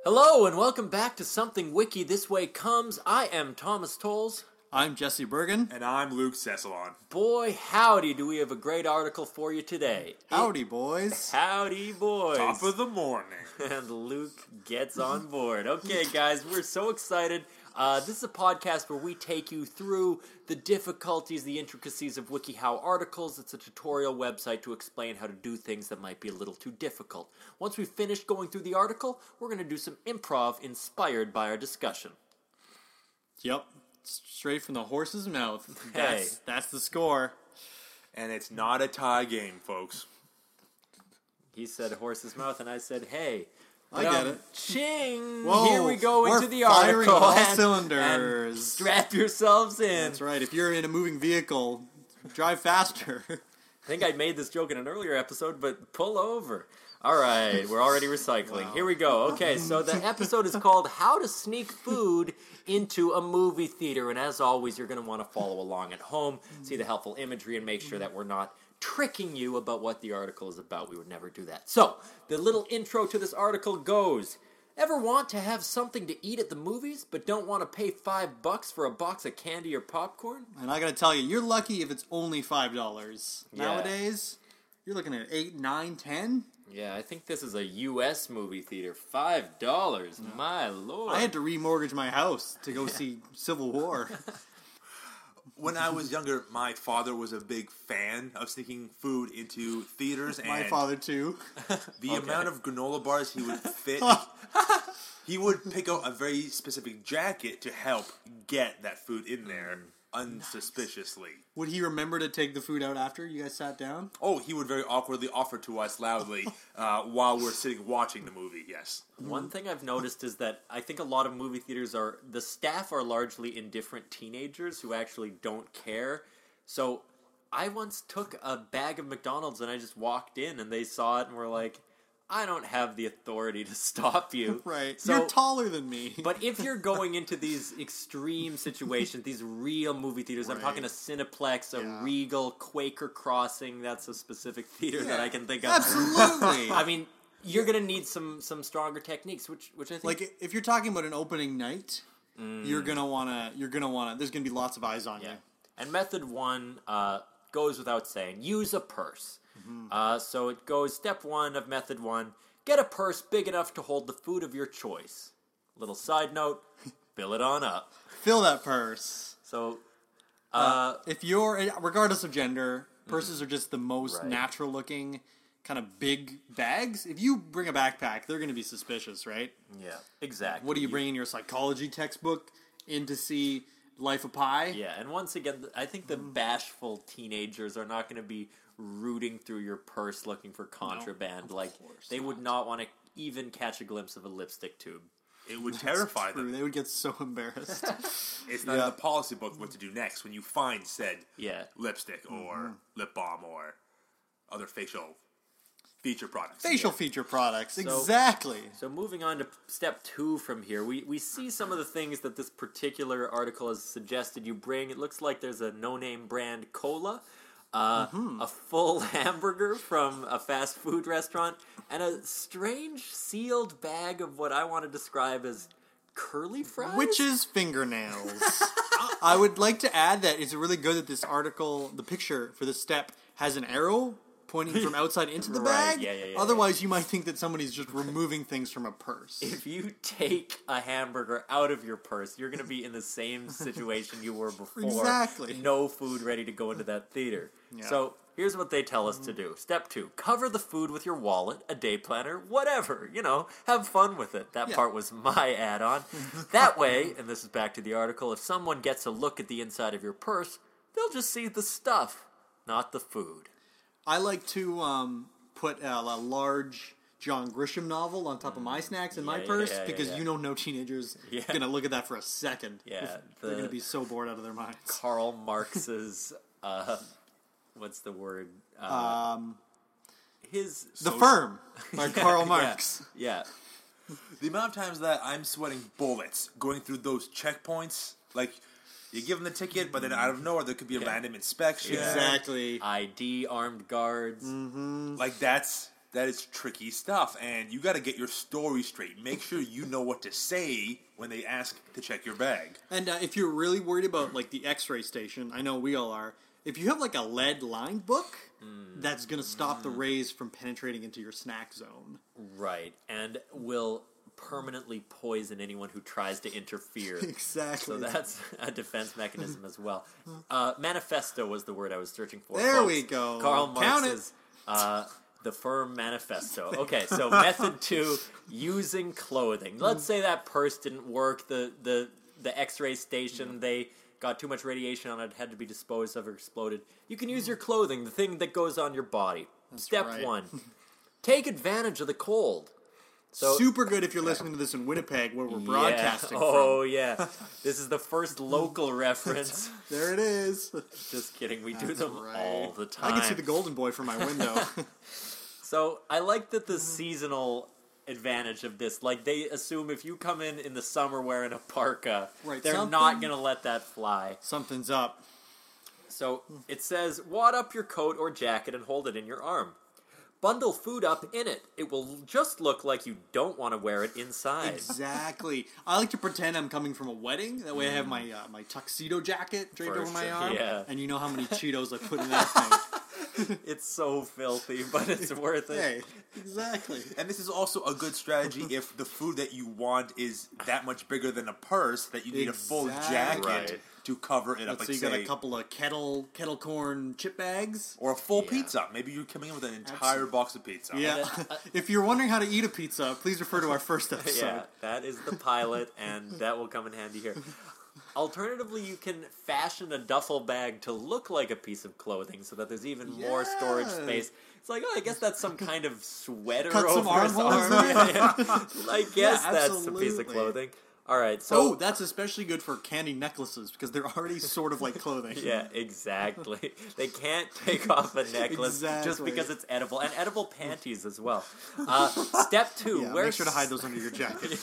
Hello and welcome back to Something Wiki This Way Comes. I am Thomas Tolles. I'm Jesse Bergen. And I'm Luke Cessalon. Boy, howdy, do we have a great article for you today. Howdy, boys. Howdy, boys. Top of the morning. And Luke gets on board. Okay, guys, we're so excited. This is a podcast where we take you through the difficulties, the intricacies of WikiHow articles. It's a tutorial website to explain how to do things that might be a little too difficult. Once we've finished going through the article, we're going to do some improv inspired by our discussion. Yep. Straight from the horse's mouth. Hey. That's the score. And it's not a tie game, folks. He said horse's mouth, and I said, hey. I get it. Ching! Whoa, Here we go we're into the firing article. all and cylinders. strap yourselves in. That's right. If you're in a moving vehicle, drive faster. I think I made this joke in an earlier episode, but pull over. All right, we're already recycling. Wow. Here we go. Okay, so the episode is called How to Sneak Food into a Movie Theater. And as always, you're going to want to follow along at home, see the helpful imagery, and make sure that we're not tricking you about what the article is about. We would never do that. So, the little intro to this article goes, ever want to have something to eat at the movies, but don't want to pay $5 for a box of candy or popcorn? And I gotta tell you, you're lucky if it's only $5. Yeah. Nowadays, you're looking at $8, $9, $10. Yeah, I think this is a U.S. movie theater. $5. My lord. I had to remortgage my house to go see Civil War. When I was younger, my father was a big fan of sneaking food into theaters. And My father, too. the amount of granola bars he would fit, he would pick out a very specific jacket to help get that food in there unsuspiciously. Would he remember to take the food out after you guys sat down? Oh, he would very awkwardly offer to us loudly while we're sitting watching the movie, yes. One thing I've noticed is that I think a lot of movie theaters the staff are largely indifferent teenagers who actually don't care. So I once took a bag of McDonald's and I just walked in and they saw it and were like, I don't have the authority to stop you. Right. So, You're taller than me. but if you're going into these extreme situations, these real movie theaters, I'm Right. talking a Cineplex, a Yeah. Regal, Quaker Crossing, that's a specific theater that I can think of. Absolutely. I mean, you're gonna need some stronger techniques, which I think Like if you're talking about an opening night, you're gonna wanna. There's gonna be lots of eyes on you. And method one goes without saying: use a purse. So it goes step one of method one: get a purse big enough to hold the food of your choice. Little side note: fill it on up. Fill that purse. So, If you're, regardless of gender, purses are just the most Right. natural looking kind of big bags. If you bring a backpack, they're gonna be suspicious, right? yeah, exactly. What do you bring in your psychology textbook in to see Life of Pi? Yeah, and once again, I think the bashful teenagers are not going to be rooting through your purse looking for contraband. They would not want to even catch a glimpse of a lipstick tube. It would terrify True, them. they would get so embarrassed. It's not in the policy book what to do next when you find said Yeah. lipstick or lip balm or other facial feature products. Facial feature products, exactly. So moving on to step two from here, we see some of the things that this particular article has suggested you bring. It looks like there's a no-name brand cola, a full hamburger from a fast food restaurant, and a strange sealed bag of what I want to describe as curly fries? Witches' fingernails. I would like to add that it's really good that this article, the picture for this step, has an arrow pointing from outside into the Right, bag. yeah. Otherwise, you might think that somebody's just removing things from a purse. If you take a hamburger out of your purse, you're going to be in the same situation you were before. Exactly. No food ready to go into that theater. Yeah. So here's what they tell us to do. Step two, cover the food with your wallet, a day planner, whatever. Have fun with it. That part was my add-on. That way, and this is back to the article, if someone gets a look at the inside of your purse, they'll just see the stuff, not the food. I like to put a large John Grisham novel on top of my snacks in my purse because no teenager's going to look at that for a second. Yeah. They're going to be so bored out of their minds. Karl Marx's, what's the word? The Firm by Karl Marx. Yeah. The amount of times that I'm sweating bullets going through those checkpoints, like you give them the ticket, but then out of nowhere there could be a random inspection. Exactly. ID, armed guards. Like that's that is tricky stuff, and you got to get your story straight. Make sure you know what to say when they ask to check your bag. And if you're really worried about like the X-ray station, I know we all are. If you have like a lead-lined book, that's going to stop the rays from penetrating into your snack zone. Right, and will permanently poison anyone who tries to interfere. Exactly. So that's a defense mechanism as well. Manifesto was the word I was searching for. There folks. we go. Karl Count Marx's The Firm Manifesto. Okay, so method 2, using clothing. Let's say that purse didn't work. The X-ray station, they got too much radiation on it, had to be disposed of or exploded. You can use your clothing, the thing that goes on your body. That's Step right. 1, take advantage of the cold. So, super good if you're listening to this in Winnipeg, where we're broadcasting Oh, from. yeah. This is the first local reference. There it is. Just kidding. We do That's them right. all the time. I can see the Golden Boy from my window. So I like that the seasonal advantage of this. Like, they assume if you come in the summer wearing a parka, Right, they're something- not going to let that fly. Something's up. So it says, wad up your coat or jacket and hold it in your arm. Bundle food up in it. It will just look like you don't want to wear it inside. Exactly. I like to pretend I'm coming from a wedding. That way I have my my tuxedo jacket draped For over my sure, arm. yeah. And you know how many Cheetos I put in that thing. It's so filthy, but it's worth it. Hey, exactly. And this is also a good strategy if the food that you want is that much bigger than a purse that you need a full Exactly. jacket Right. to cover it up. So Like you got say, a couple of kettle corn chip bags. or a full Yeah. pizza. Maybe you're coming in with an entire Absolutely. box of pizza. Yeah. If you're wondering how to eat a pizza, please refer to our first episode. Yeah, that is the pilot, and that will come in handy here. Alternatively, you can fashion a duffel bag to look like a piece of clothing so that there's even more storage Yeah. space. It's like, oh, I guess that's some kind of sweater Cut some over his armholes arm. there. Yeah. I guess that's a piece of absolutely. clothing. All right, so... Oh, that's especially good for candy necklaces because they're already sort of like clothing. Yeah, exactly. They can't take off a necklace just Exactly. because it's edible. And edible panties as well. Step 2. Yeah, wear make sure to hide those under your jacket.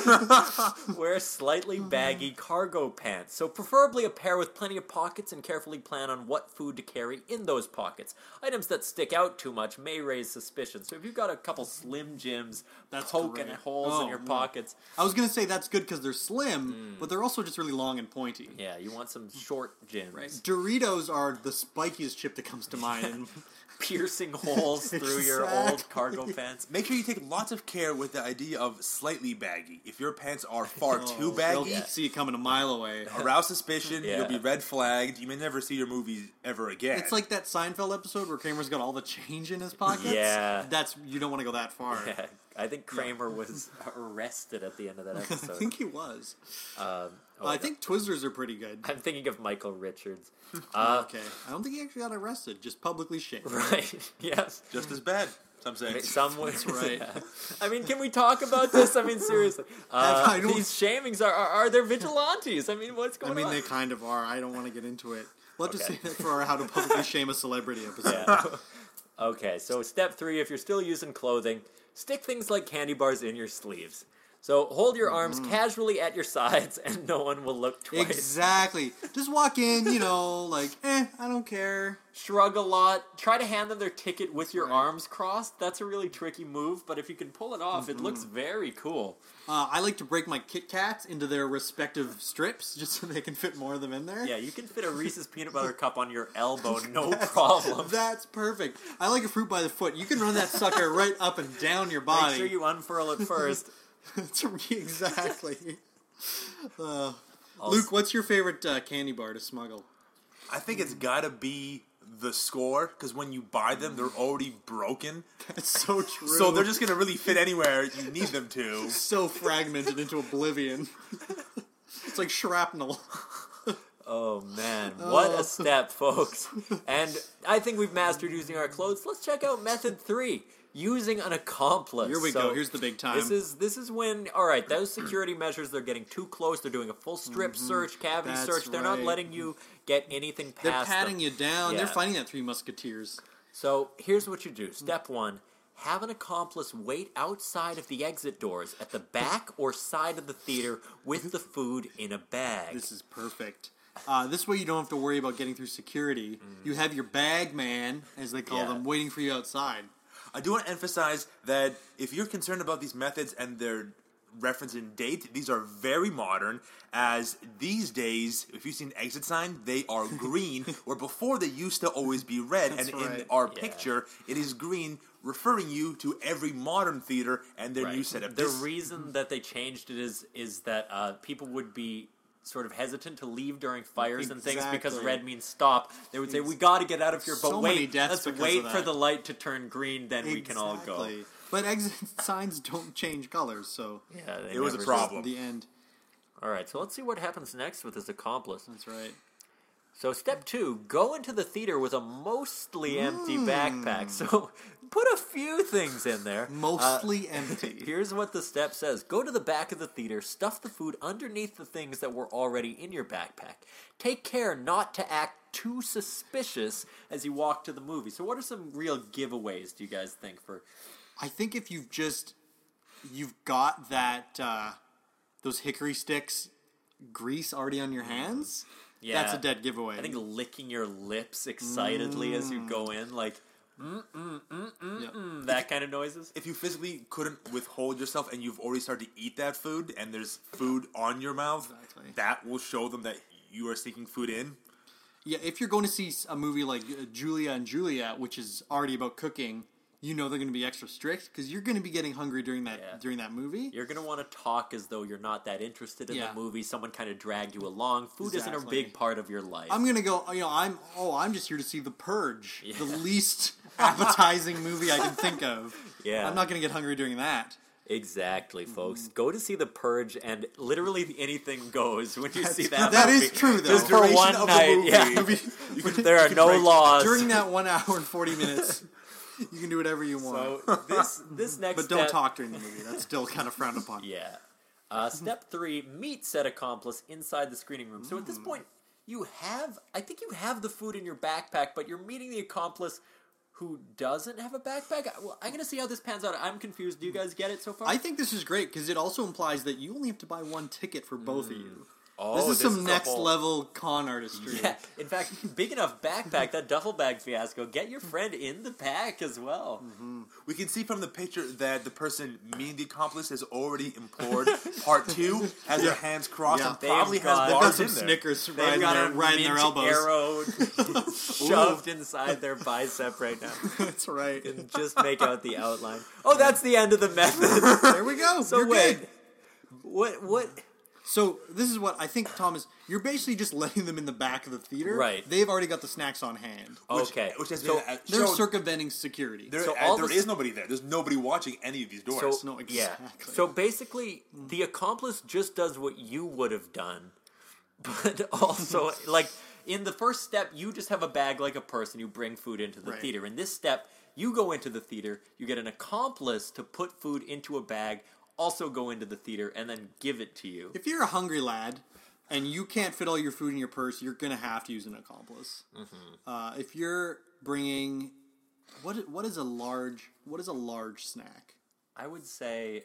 Wear slightly baggy cargo pants. So preferably a pair with plenty of pockets, and carefully plan on what food to carry in those pockets. Items that stick out too much may raise suspicion. So if you've got a couple Slim Jims That's poking great. holes in Oh, your yeah. pockets, I was gonna say that's good because they're slim, but they're also just really long and pointy. yeah, you want some short Jims. Doritos are the spikiest chip that comes to mind. And Piercing holes through your old Exactly. cargo pants. Make sure you take lots of care with the idea of slightly baggy. If your pants are far too they'll baggy, see you coming a mile away. arouse suspicion, Yeah. you'll be red flagged, you may never see your movies ever again. It's like that Seinfeld episode where Kramer's got all the change in his pockets. Yeah. That's you don't want to go that far. Yeah, I think Kramer was arrested at the end of that I episode. think he was. Oh, I think Twizzlers are pretty good. I'm thinking of Michael Richards. Okay, I don't think he actually got arrested. Just publicly shamed. Right, yes. just as bad, some say. Some way. That's right. I mean, can we talk about this? I mean, seriously. I don't- These shamings are they vigilantes? I mean, what's I going mean, on? they kind of are. I don't want to get into it. We'll have to Okay. say that for our How to Publicly Shame a Celebrity episode. Yeah. Okay, so step 3, if you're still using clothing, stick things like candy bars in your sleeves. So hold your arms casually at your sides, and no one will look twice. Exactly. Just walk in, like, I don't care. Shrug a lot. Try to hand them their ticket with your Right. arms crossed. That's a really tricky move, but if you can pull it off, it looks very cool. I like to break my Kit Kats into their respective strips just so they can fit more of them in there. Yeah, you can fit a Reese's peanut butter cup on your elbow, no problem. That's perfect. I like a fruit by the foot. You can run that sucker right up and down your body. Make sure you unfurl it first. Exactly. Also- Luke, what's your favorite candy bar to smuggle? I think it's gotta be the Score, because when you buy them, they're already broken. That's so true. So they're just gonna really fit anywhere you need them to. so fragmented into oblivion. It's like shrapnel. Oh man, what a step, folks. And I think we've mastered using our clothes. Let's check out method 3. Using an accomplice. Here we go. Here's the big time. This is when, all right, those security measures, they're getting too close. They're doing a full strip search, cavity That's search. They're not right. letting you get anything They're past patting them. you down. Yeah. They're fighting that Three Musketeers. So here's what you do. Step 1, have an accomplice wait outside of the exit doors at the back or side of the theater with the food in a bag. This is perfect. This way you don't have to worry about getting through security. You have your bag man, as they call Yeah. them, waiting for you outside. I do want to emphasize that if you're concerned about these methods and their reference in date, these are very modern, as these days, if you see an exit sign, they are green, where before they used to always be red, and in our picture, it is green, referring you to every modern theater and their new setup. The reason that they changed it is that people would be sort of hesitant to leave during fires and things because red means stop. They would say, we got to get out of here, but wait, let's wait for the light to turn green, then we can all go. But exit signs don't change colors, so it was a problem. The end. All right, so let's see what happens next with his accomplice. That's right. So step 2, go into the theater with a mostly empty backpack. So put a few things in there. Mostly empty. Here's what the step says. Go to the back of the theater, stuff the food underneath the things that were already in your backpack. Take care not to act too suspicious as you walk to the movie. So what are some real giveaways, do you guys think, for... I think if you've got that, those hickory sticks grease already on your hands... Yeah, that's a dead giveaway. I think licking your lips excitedly as you go in, like, that kind of noises. If you physically couldn't withhold yourself and you've already started to eat that food and there's food on your mouth, that will show them that you are sneaking food in. Yeah, if you're going to see a movie like Julia and Juliet, which is already about cooking, you know they're going to be extra strict because you're going to be getting hungry during that movie. You're going to want to talk as though you're not that interested in the movie. Someone kind of dragged you along. Food isn't a big part of your life. I'm going to go, I'm just here to see The Purge, the least appetizing movie I can think of. Yeah. I'm not going to get hungry during that. Exactly, folks. Go to see The Purge, and literally anything goes when you see that movie. That is true, though. Just for one night. There are no laws. During that 1 hour and 40 minutes... You can do whatever you want. So this next but don't talk during the movie. That's still kind of frowned upon. Yeah. Step 3, meet said accomplice inside the screening room. So at this point, I think you have the food in your backpack, but you're meeting the accomplice who doesn't have a backpack. Well, I'm going to see how this pans out. I'm confused. Do you guys get it so far? I think this is great because it also implies that you only have to buy one ticket for both of you. Oh, this is some next level con artistry. Yeah, in fact, big enough backpack, that duffel bag fiasco, get your friend in the pack as well. Mm-hmm. We can see from the picture that the person meeting the accomplice has already implored part 2, has their hands crossed, and probably has bars in there. Snickers right in their elbows. Arrow shoved inside their bicep right now. That's right. You can just make out the outline. Oh, that's the end of the method. There we go. So wait, what? So, this is what I think, Thomas, you're basically just letting them in the back of the theater. Right. They've already got the snacks on hand. Okay. Which has they're circumventing security. There is nobody there. There's nobody watching any of these doors. No, exactly. Yeah. So, basically, the accomplice just does what you would have done. But also, like, in the first step, you just have a bag like a person. You bring food into the theater. In this step, you go into the theater. You get an accomplice to put food into a bag, also go into the theater, and then give it to you. If you're a hungry lad and you can't fit all your food in your purse, you're going to have to use an accomplice. Mm-hmm. If you're bringing... What is a large snack? I would say...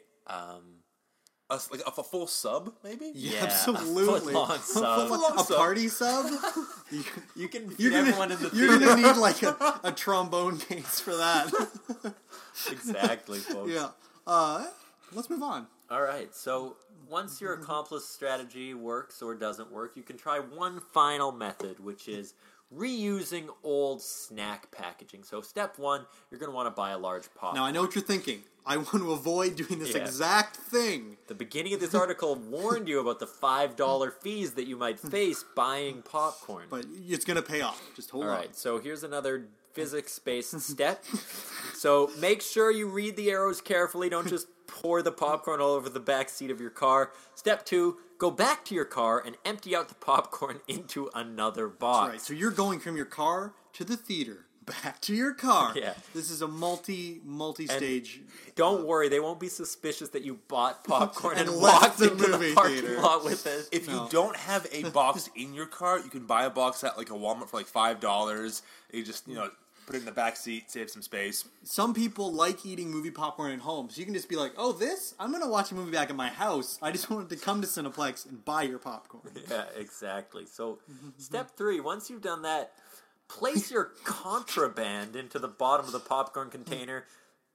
a full sub, maybe? Yeah, absolutely. A foot-long sub. A party sub? You can feed everyone in the theater. You're going to need like a trombone case for that. Exactly, folks. Yeah. Let's move on. All right. So once your accomplice strategy works or doesn't work, you can try one final method, which is reusing old snack packaging. So step 1, you're going to want to buy a large popcorn. Now, I know what you're thinking. I want to avoid doing this exact thing. The beginning of this article warned you about the $5 fees that you might face buying popcorn. But it's going to pay off. Just hold on. All right. So here's another physics-based step. So make sure you read the arrows carefully. Don't just pour the popcorn all over the back seat of your car. Step 2, go back to your car and empty out the popcorn into another box. That's right. So you're going from your car to the theater, back to your car. Yeah. This is a multi-stage. And don't worry, they won't be suspicious that you bought popcorn and left walked the into movie the parking theater. lot with it. If you don't have a box in your car, you can buy a box at like a Walmart for like $5. You just, put it in the back seat, save some space. Some people like eating movie popcorn at home, so you can just be like, I'm going to watch a movie back at my house. I just wanted to come to Cineplex and buy your popcorn. Yeah, exactly. So, step 3, once you've done that, place your contraband into the bottom of the popcorn container.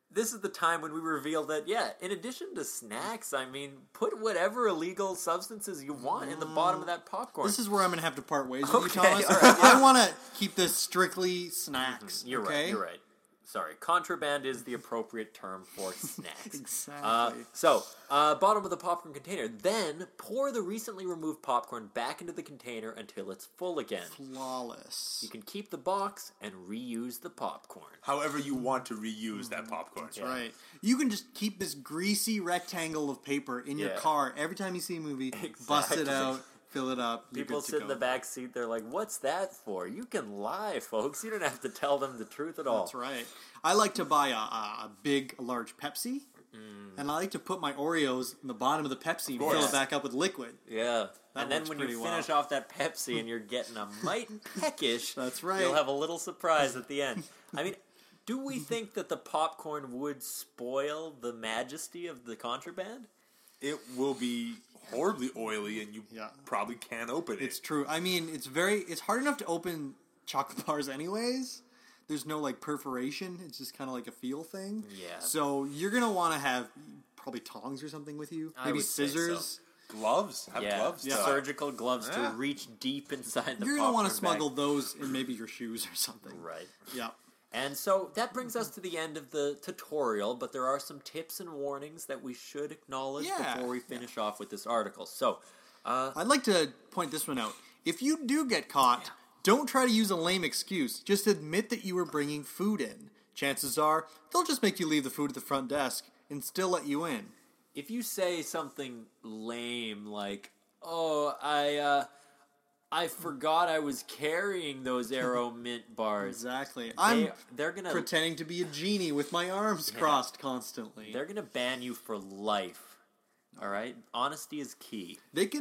this is the time when we reveal that, yeah, in addition to snacks, I mean, put whatever illegal substances you want in the bottom of that popcorn. This is where I'm going to have to part ways with you, Okay, Thomas. all right, I want to keep this strictly snacks. You're okay? right, you're right. Sorry, contraband is the appropriate term for snacks. Exactly. Bottom of the popcorn container. Then pour the recently removed popcorn back into the container until it's full again. Flawless. You can keep the box and reuse the popcorn. However you want to reuse that popcorn. That's right. You can just keep this greasy rectangle of paper in your Yeah. car every time you see a movie. Bust it Exactly. out, fill it up. you're People good to sit in go. the back seat, they're like, what's that for? You can lie, folks. You don't have to tell them the truth at all. That's right. I like to buy a large Pepsi, and I like to put my Oreos in the bottom of the Pepsi and fill course. it back up with liquid. Yeah. That And then works when you pretty finish well. off that Pepsi and you're getting a mite peckish, That's right. you'll have a little surprise at the end. I mean, do we think that the popcorn would spoil the majesty of the contraband? It will be horribly oily, and you Yeah. probably can't open it. It's true. I mean, it's hard enough to open chocolate bars anyways. There's no like perforation. It's just kind of like a feel thing. Yeah. So you're gonna want to have probably tongs or something with you. I Maybe would say scissors. gloves. Have gloves. Yeah. Surgical gloves to Yeah. reach deep inside the You're gonna want to popcorn bag. smuggle those in maybe your shoes or something. Right. Yeah. And so that brings us to the end of the tutorial, but there are some tips and warnings that we should acknowledge Yeah. before we finish off with this article. So, I'd like to point this one out. If you do get caught, don't try to use a lame excuse. Just admit that you were bringing food in. Chances are, they'll just make you leave the food at the front desk and still let you in. if you say something lame like, "Oh, I forgot I was carrying those Aero Mint bars," Exactly. I'm they're gonna pretending to be a genie with my arms crossed constantly. they're gonna ban you for life. All right, honesty is key.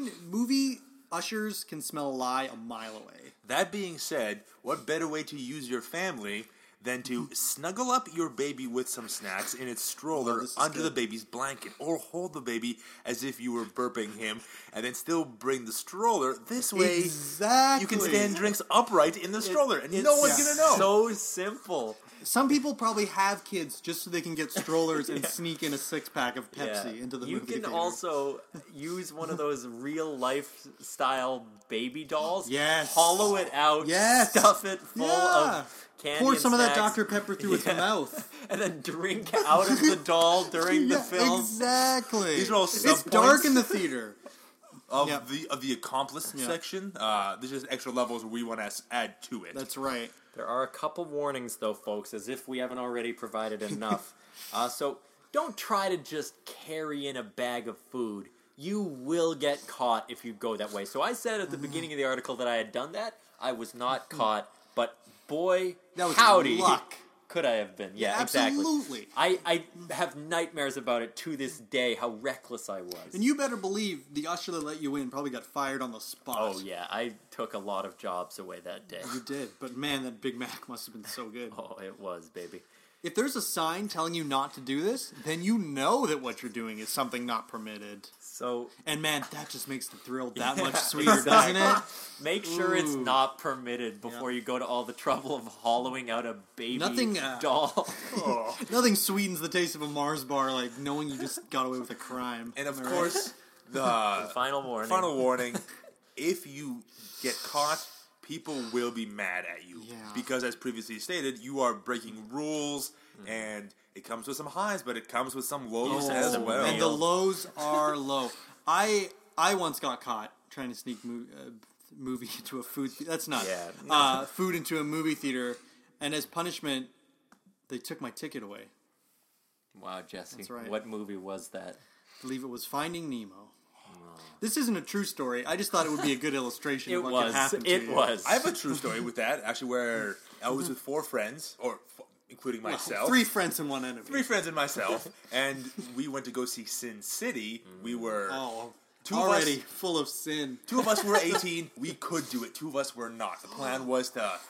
Movie ushers can smell a lie a mile away. That being said, what better way to use your family than to snuggle up your baby with some snacks in its stroller this is under the good. baby's blanket, or hold the baby as if you were burping him, and then still bring the stroller. This way, Exactly. you can stand drinks upright in the stroller, and no one's gonna know. So simple. Some people probably have kids just so they can get strollers and sneak in a 6-pack of Pepsi into the you movie can theater. also use one of those real life style baby dolls. Yes. Hollow it out. Yes. Stuff it full Yeah. of candy. Pour and some of that snacks, Dr. Pepper through its Yeah. mouth. and then drink out of the doll during the Yeah, film. Exactly. These are all It's sub-points. dark in the theater. Of Yeah. the accomplice Yeah. section, there's just extra levels we want to add to it. That's right. There are a couple warnings, though, folks, as if we haven't already provided enough. So don't try to just carry in a bag of food. You will get caught if you go that way. So I said at the beginning of the article that I had done that. I was not caught, but boy, That was howdy, luck. could I have been? Yeah, Absolutely. exactly. I have nightmares about it to this day, how reckless I was. And you better believe the usher that let you in probably got fired on the spot. Oh, yeah, I took a lot of jobs away that day. You did. But man, that Big Mac must have been so good. Oh, it was, baby. If there's a sign telling you not to do this, then you know that what you're doing is something not permitted. So And man, that just makes the thrill that much sweeter, doesn't it? make sure it's Ooh. not permitted before you go to all the trouble of hollowing out a baby Nothing, doll. Nothing sweetens the taste of a Mars bar like knowing you just got away with a crime. And of Am I right? course, the Final warning. final warning: if you get caught, people will be mad at you Yeah. because, as previously stated, you are breaking rules, and it comes with some highs, but it comes with some lows Oh, as well. And the lows are low. I once got caught trying to sneak movie into a food. That's not food into a movie theater, and as punishment, they took my ticket away. Wow, Jesse. That's right. What movie was that? I believe it was Finding Nemo. This isn't a true story. I just thought it would be a good illustration of It what could happen was. to It you. was. I have a true story with that, actually, where I was with 4 friends, including myself. 3 friends and 1 enemy. 3 friends and myself, and we went to go see Sin City. We were Oh, two of already us. full of sin. 2 of us were 18. We could do it. 2 of us were not. The plan was to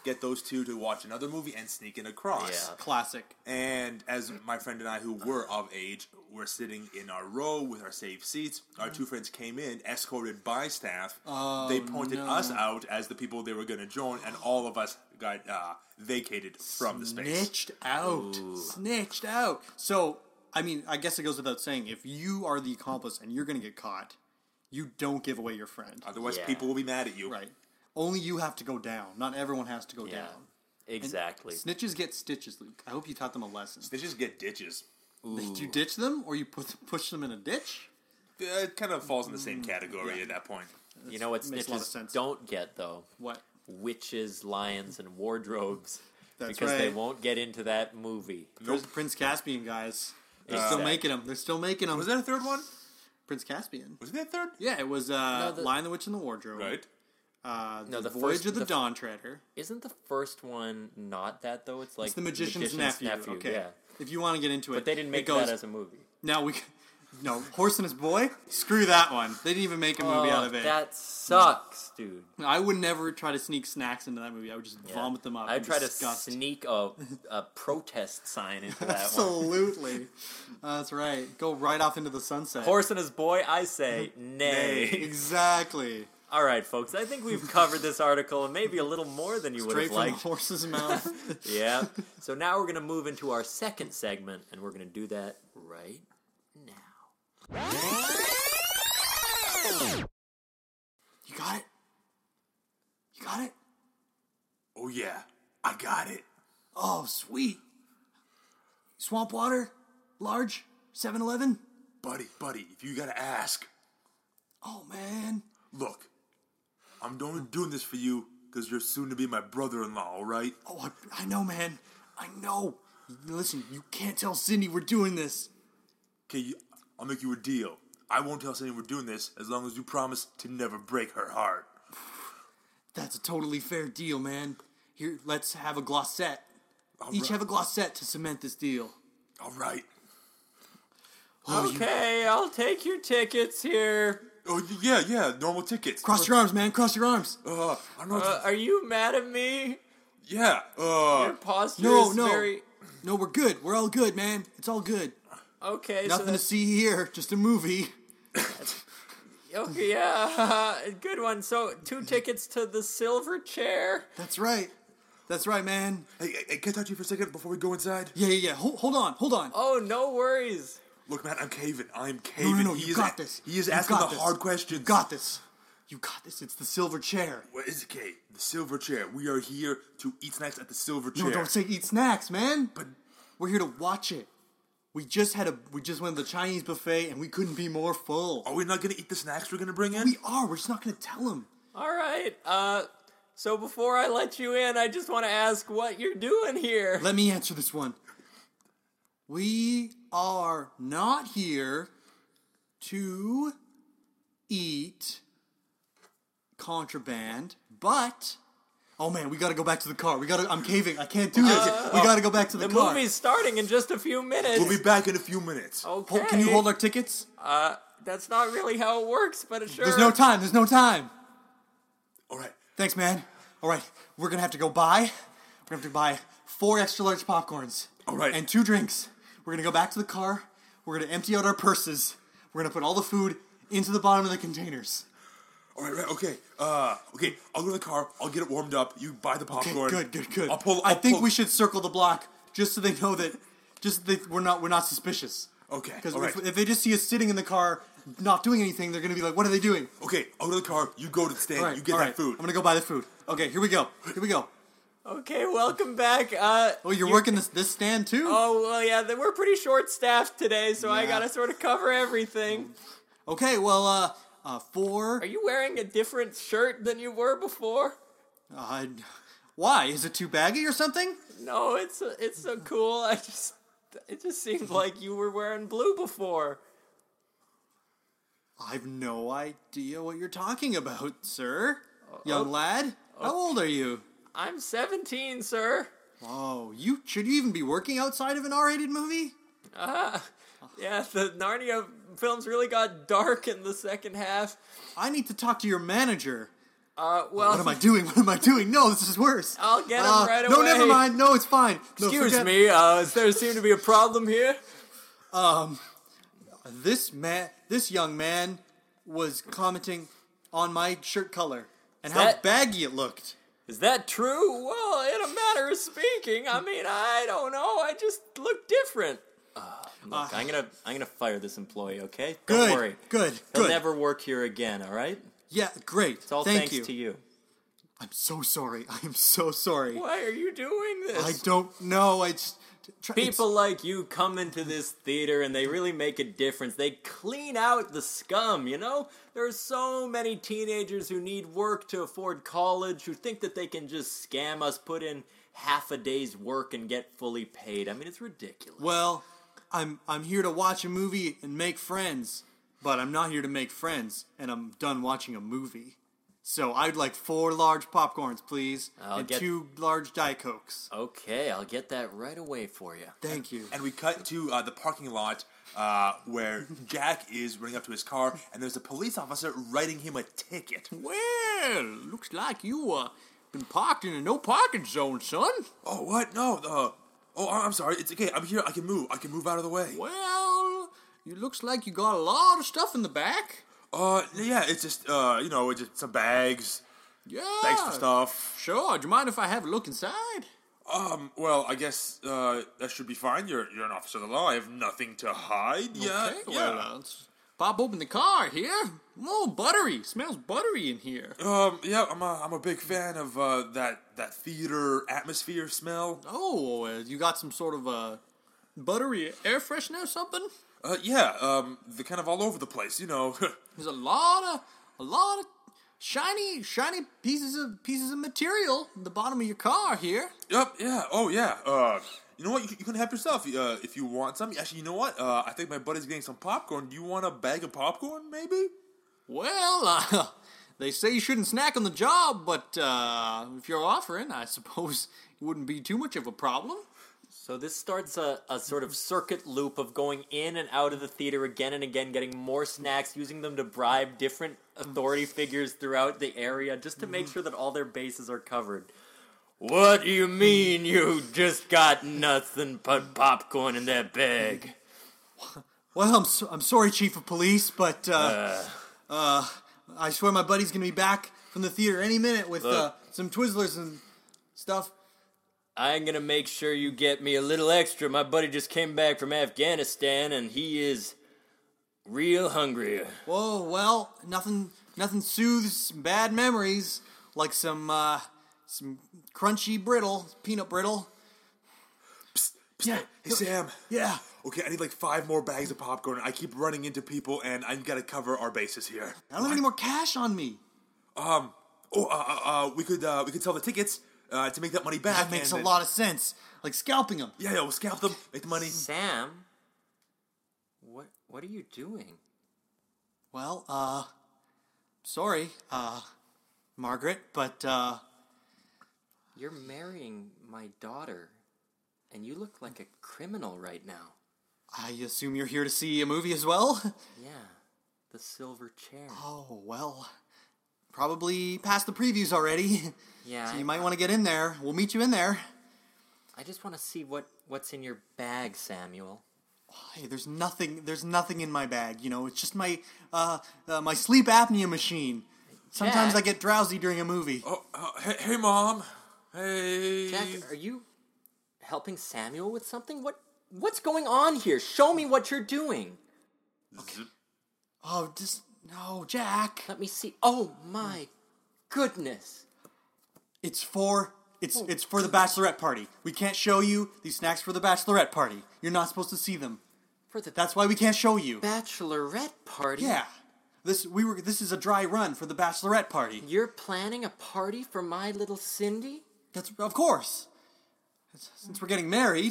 get those two to watch another movie and sneak in across. Yeah. Classic. And as my friend and I, who were of age, were sitting in our row with our safe seats, our two friends came in, escorted by staff. They pointed us out as the people they were going to join, and all of us got vacated from the space. Snitched out. Ooh. Snitched out. So, I mean, I guess it goes without saying, if you are the accomplice and you're going to get caught, you don't give away your friend. Otherwise, Yeah. people will be mad at you. Right. Only you have to go down. Not everyone has to go Yeah. down. Exactly. Snitches get stitches, Luke. I hope you taught them a lesson. They just get ditches. Did you ditch them, or you push them in a ditch? It kind of falls in the same category at that point. You know what Makes a lot of snitches sense. don't get, though? What? Witches, lions, and wardrobes. That's because they right. won't get into that movie. Prince Caspian, guys. They're Exactly. still making them. They're still making them. Was there a third one? Prince Caspian? Was there a third? Yeah, it was Lion, the Witch, and the Wardrobe. Right. The the Voyage first- of the the- Dawn Treader. Isn't the first one not that, though? It's like It's the Magician's Nephew. Okay. Yeah. If you want to get into it. But they didn't make it goes, that as a movie. Now we... No, Horse and His Boy? Screw that one. They didn't even make a movie out of it. That sucks, dude. I would never try to sneak snacks into that movie. I would just vomit them up. I'd and try to disgust. sneak a protest sign into that one. Absolutely. That's right. Go right off into the sunset. Horse and his boy, I say nay. Exactly. All right, folks. I think we've covered this article and maybe a little more than you would Straight have from the liked. horse's mouth. Yeah. So now we're going to move into our second segment, and we're going to do that right now. You got it? You got it? Oh, yeah. I got it. Oh, sweet. Swamp water? Large? 7-Eleven? Buddy, if you gotta ask, Oh, man. look, I'm only doing this for you because you're soon to be my brother-in-law, all right? Oh, I know, man. I know. Listen, you can't tell Cindy we're doing this. Okay, I'll make you a deal. I won't tell Cindy we're doing this as long as you promise to never break her heart. That's a totally fair deal, man. Here, let's have a glossette. Each right. have a glossette to cement this deal. All right. Okay, I'll take your tickets here. Oh, yeah, normal tickets. Cross your arms, man. Cross your arms. I don't know. Are you mad at me? Yeah. Your posture No, is no. very... No, we're good. We're all good, man. It's all good. Okay, Nothing so to see here. Just a movie. okay, yeah, good one. So 2 tickets to the silver chair. That's right. That's right, man. Hey, can I talk to you for a second before we go inside? Yeah. Hold on. Oh, no worries. Look, man, I'm caving. I'm caving. No, you got this. He is You asking got the this. hard questions. You got this. You got this. It's the silver chair. What is it, Kate? The silver chair. We are here to eat snacks at the silver chair. No, don't say eat snacks, man. But We're here to watch it. We just went to the Chinese buffet and we couldn't be more full. are we not going to eat the snacks we're going to bring in? We are. We're just not going to tell him. All right, so before I let you in, I just want to ask what you're doing here. Let me answer this one. We are not here to eat contraband, but oh man, we gotta go back to the car. I'm caving. I can't do this. We gotta go back to the The car. movie's starting in just a few minutes. We'll be back in a few minutes. Okay. Can you hold our tickets? That's not really how it works, but sure. There's no time. All right. Thanks, man. All right, we're gonna have to go buy. We're gonna have to buy 4 extra large popcorns. All right. And 2 drinks. We're gonna go back to the car. We're gonna empty out our purses. We're gonna put all the food into the bottom of the containers. All right, okay. Okay, I'll go to the car. I'll get it warmed up. You buy the Okay, popcorn. good. I think we should circle the block just so they know that, we're not suspicious. Okay, Because all right. if they just see us sitting in the car, not doing anything, they're gonna be like, "What are they doing?" Okay, I'll go to the car. You go to the stand. All right, you get all that right. food. I'm gonna go buy the food. Okay, here we go. Okay, welcome back. Oh, you're working this stand too? Oh, well, yeah, we're pretty short-staffed today, so I Yeah. gotta sort of cover everything. Okay, well, 4. Are you wearing a different shirt than you were before? Why? Is it too baggy or something? No, it's so cool. It just seemed like you were wearing blue before. I've no idea what you're talking about, sir. Young lad, how old are you? I'm 17, sir. Oh, should you even be working outside of an R-rated movie? Yeah, the Narnia films really got dark in the second half. I need to talk to your manager. Well, What am I doing? What am I doing? No, this is worse. I'll get him right away. No, never mind. No, it's fine. No, Excuse me, does there seem to be a problem here? This young man was commenting on my shirt color and how that- baggy it looked. Is that true? Well, in a manner of speaking, I mean, I don't know. I just look different. Look, I'm gonna fire this employee. Okay? Don't worry. Good. He'll never work here again. All right? Yeah, great. It's all Thank thanks you. to you. I'm so sorry. I am so sorry. Why are you doing this? I don't know. I just People like you come into this theater and they really make a difference. They clean out the scum, you know? There are so many teenagers who need work to afford college, who think that they can just scam us, put in half a day's work and get fully paid. I mean, it's ridiculous. Well, I'm here to watch a movie and make friends, but I'm not here to make friends, and I'm done watching a movie. So I'd like 4 large popcorns, please, and 2 large Diet Cokes. Okay, I'll get that right away for you. Thank you. And we cut to the parking lot where Jack is running up to his car, and there's a police officer writing him a ticket. Well, looks like you been parked in a no parking zone, son. Oh, what? No. I'm sorry. It's okay. I'm here. I can move. I can move out of the way. Well, it looks like you got a lot of stuff in the back. Yeah, it's just, it's just some bags. Yeah. Bags for stuff. Sure. Do you mind if I have a look inside? Well, I guess, that should be fine. You're an officer of the law. I have nothing to hide. Yeah. Okay, well, let's pop open the car here. Oh, buttery. Smells buttery in here. Yeah, I'm a big fan of, that theater atmosphere smell. Oh, you got some sort of, buttery air freshener or something? Yeah, they're kind of all over the place, you know. There's a lot of shiny pieces of material in the bottom of your car here. Yep, yeah, oh yeah. You know what, you can help yourself if you want some. Actually, you know what, I think my buddy's getting some popcorn. Do you want a bag of popcorn, maybe? Well, they say you shouldn't snack on the job, but if you're offering, I suppose it wouldn't be too much of a problem. So this starts a sort of circuit loop of going in and out of the theater again and again, getting more snacks, using them to bribe different authority figures throughout the area just to make sure that all their bases are covered. What do you mean you just got nothing but popcorn in that bag? Well, I'm sorry, Chief of Police, but I swear my buddy's gonna be back from the theater any minute with some Twizzlers and stuff. I'm gonna make sure you get me a little extra. My buddy just came back from Afghanistan, and he is real hungry. Whoa, well, nothing soothes bad memories like some crunchy peanut brittle. Psst, yeah. Hey, Sam. Yeah. Okay, I need like 5 more bags of popcorn. I keep running into people, and I gotta cover our bases here. I don't have any more cash on me. We could sell the tickets. To make that money back. That makes a lot of sense. Like scalping them. Yeah, we'll scalp them, make the money. Sam, what are you doing? Well, sorry, Margaret, but, You're marrying my daughter, and you look like a criminal right now. I assume you're here to see a movie as well? Yeah, The Silver Chair. Oh, well, probably past the previews already. Yeah. So you might want to get in there. We'll meet you in there. I just want to see what's in your bag, Samuel. Hey, there's nothing in my bag, you know. It's just my my sleep apnea machine. Sometimes Jack. I get drowsy during a movie. Hey, Mom. Hey. Jack, are you helping Samuel with something? What's going on here? Show me what you're doing. Okay. Oh, no, Jack. Let me see. Oh my goodness. It's for the bachelorette party. We can't show you these snacks for the bachelorette party. You're not supposed to see them. That's why we can't show you. Bachelorette party? Yeah. This is a dry run for the bachelorette party. You're planning a party for my little Cindy? That's of course. Since we're getting married.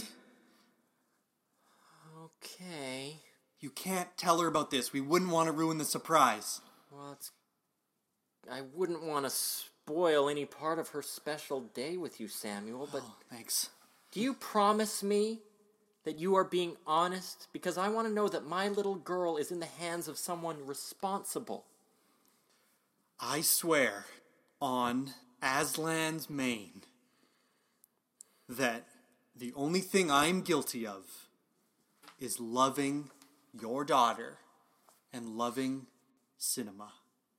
Okay. You can't tell her about this. We wouldn't want to ruin the surprise. Well, I wouldn't want to spoil any part of her special day with you, Samuel, but... Oh, thanks. Do you promise me that you are being honest? Because I want to know that my little girl is in the hands of someone responsible. I swear on Aslan's mane that the only thing I'm guilty of is loving your daughter and loving cinema.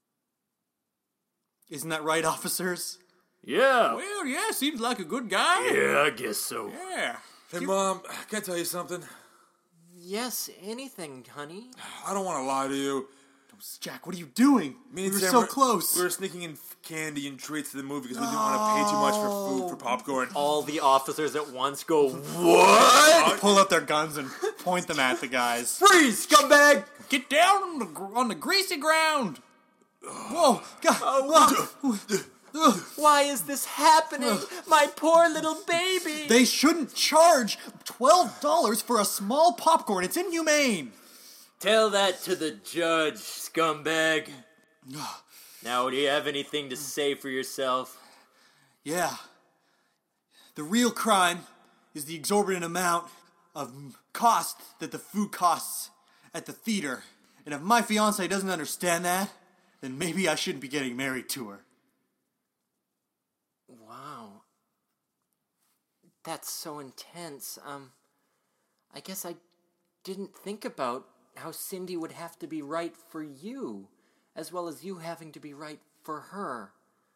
Isn't that right, officers? Yeah. Well, yeah, seems like a good guy. Yeah, I guess so. Yeah. Hey, Mom, can I tell you something? Yes, anything, honey. I don't want to lie to you. Jack, what are you doing? Me and we were Sam so close. We were sneaking in candy and treats to the movie because we didn't want to pay too much for food, for popcorn. All the officers at once go, what? Pull out their guns and point them at the guys. Freeze, scumbag! Get down on the greasy ground. Whoa, God. Why is this happening? My poor little baby! They shouldn't charge $12 for a small popcorn. It's inhumane. Tell that to the judge, scumbag. Now, do you have anything to say for yourself? Yeah. The real crime is the exorbitant amount of cost that the food costs at the theater. And if my fiancée doesn't understand that, then maybe I shouldn't be getting married to her. Wow. That's so intense. I guess I didn't think about how Cindy would have to be right for you, as well as you having to be right for her.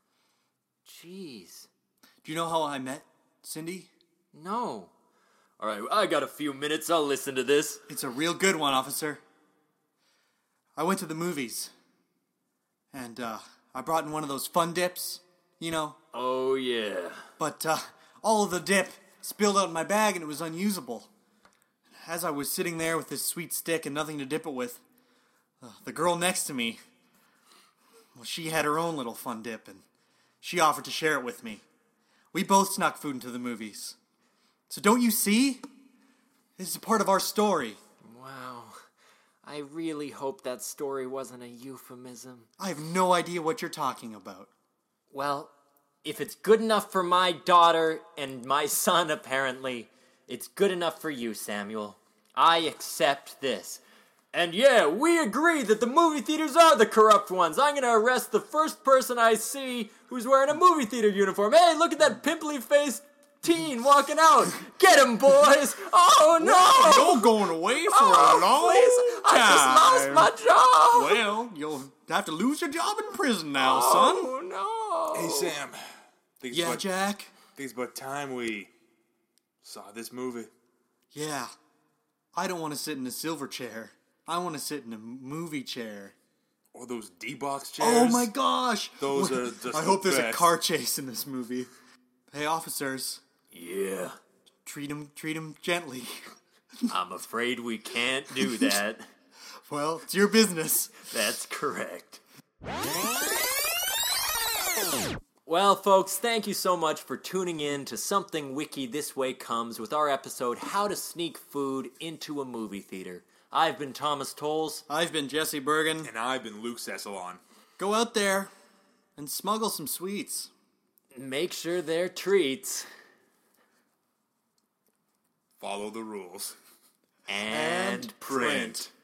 Jeez. Do you know how I met Cindy? No. All right, I got a few minutes. I'll listen to this. It's a real good one, officer. I went to the movies, and I brought in one of those fun dips, you know. Oh, yeah. But all of the dip spilled out in my bag, and it was unusable. As I was sitting there with this sweet stick and nothing to dip it with, the girl next to me, well, she had her own little fun dip, and she offered to share it with me. We both snuck food into the movies. So don't you see? This is a part of our story. Wow. I really hope that story wasn't a euphemism. I have no idea what you're talking about. Well, if it's good enough for my daughter and my son, apparently, it's good enough for you, Samuel. I accept this. And yeah, we agree that the movie theaters are the corrupt ones. I'm gonna arrest the first person I see who's wearing a movie theater uniform. Hey, look at that pimply-faced teen walking out. Get him, boys! Oh, no! You're going away for a long please, time. I just lost my job! Well, you'll have to lose your job in prison now, son. Oh, no! Hey, Sam. Think it's Yeah, about- Jack? think it's about time we saw this movie. Yeah. I don't want to sit in a silver chair. I want to sit in a movie chair. Or those D-box chairs. Oh my gosh! Those are just I hope the there's a best. car chase in this movie. Hey, officers, Yeah, treat him gently. I'm afraid we can't do that. Well, it's your business. That's correct. Well, folks, thank you so much for tuning in to Something Wiki This Way Comes with our episode, How to Sneak Food into a Movie Theater. I've been Thomas Tolles. I've been Jesse Bergen. And I've been Luke Cessalon. Go out there and smuggle some sweets. Make sure they're treats. Follow the rules. And print.